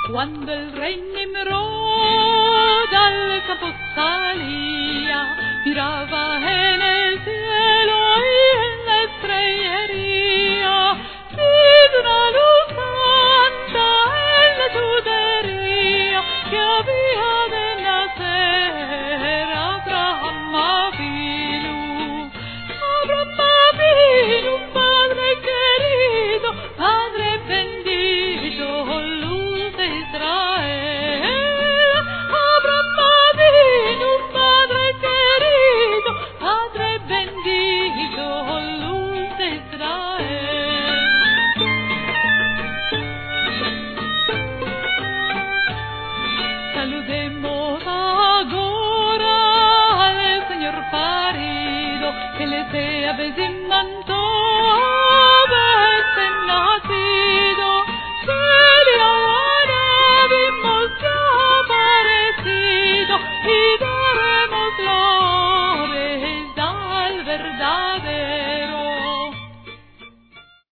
Cuando el rey Nimrod al campo salía, miraba en el cielo y en la estrellería, y de una luz santa en la judería que había de nacer Abraham Avinu. Abraham Avinu, Padre querido, Padre bendito, luz de Israel. Abraham Avinu, Padre querido, Padre bendito, luz de Israel. Saludemos ahora al Señor parido, que le sea besimantó